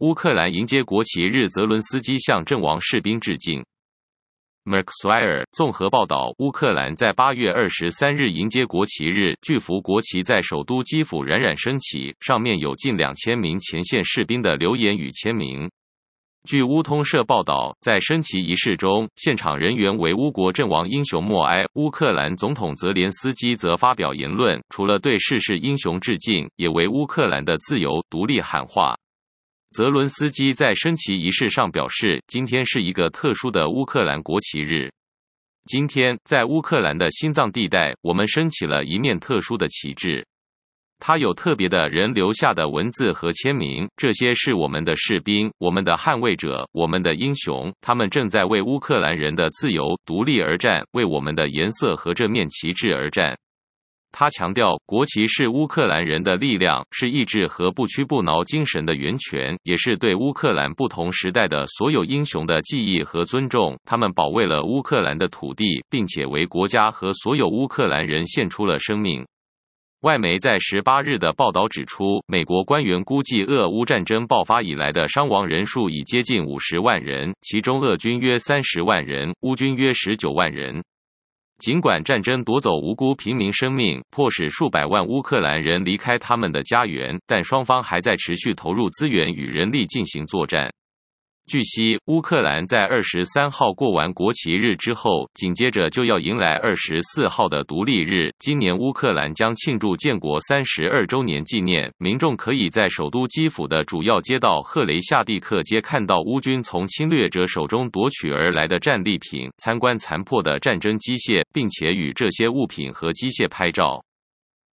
乌克兰迎接国旗日，泽伦斯基向阵亡士兵致敬。Merkswire 综合报道，乌克兰在8月23日迎接国旗日，巨幅国旗在首都基辅冉冉升起，上面有近2000名前线士兵的留言与签名。据乌通社报道，在升旗仪式中，现场人员为乌国阵亡英雄默哀。乌克兰总统泽连斯基则发表言论，除了对逝世英雄致敬，也为乌克兰的自由独立喊话。泽伦斯基在升旗仪式上表示，今天是一个特殊的乌克兰国旗日。今天，在乌克兰的心脏地带，我们升起了一面特殊的旗帜。它有特别的人留下的文字和签名，这些是我们的士兵，我们的捍卫者，我们的英雄，他们正在为乌克兰人的自由、独立而战，为我们的颜色和这面旗帜而战。他强调，国旗是乌克兰人的力量，是意志和不屈不挠精神的源泉，也是对乌克兰不同时代的所有英雄的记忆和尊重。他们保卫了乌克兰的土地，并且为国家和所有乌克兰人献出了生命。外媒在18日的报道指出，美国官员估计俄乌战争爆发以来的伤亡人数已接近50万人，其中俄军约30万人，乌军约19万人。尽管战争夺走无辜平民生命，迫使数百万乌克兰人离开他们的家园，但双方还在持续投入资源与人力进行作战。据悉，乌克兰在23号过完国旗日之后，紧接着就要迎来24号的独立日。今年乌克兰将庆祝建国32周年纪念，民众可以在首都基辅的主要街道赫雷夏蒂克街看到乌军从侵略者手中夺取而来的战利品，参观残破的战争机械，并且与这些物品和机械拍照。